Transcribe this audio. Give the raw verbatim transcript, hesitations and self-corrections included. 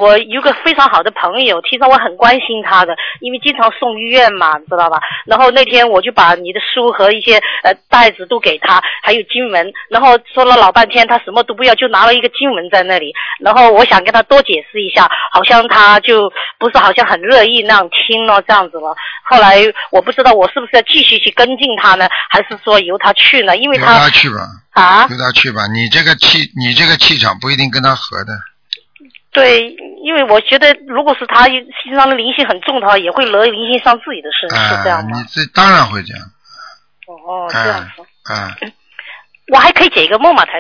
我有个非常好的朋友，听说我很关心他的，因为经常送医院嘛，知道吧？然后那天我就把你的书和一些呃袋子都给他，还有经文，然后说了老半天，他什么都不要，就拿了一个经文在那里。然后我想跟他多解释一下，好像他就不是好像很乐意那样听了这样子了。后来我不知道我是不是要继续去跟进他呢，还是说由他去呢？因为他由他去吧， 啊， 由他去吧。你这个气，你这个气场不一定跟他合的。 对，因为我觉得如果是他身上的灵性很重的话，也会惹灵性上自己的身， 啊、 是这样吗？ 你这当然会这样。 哦，这样子。 啊、嗯。 我还可以解一个梦吗，台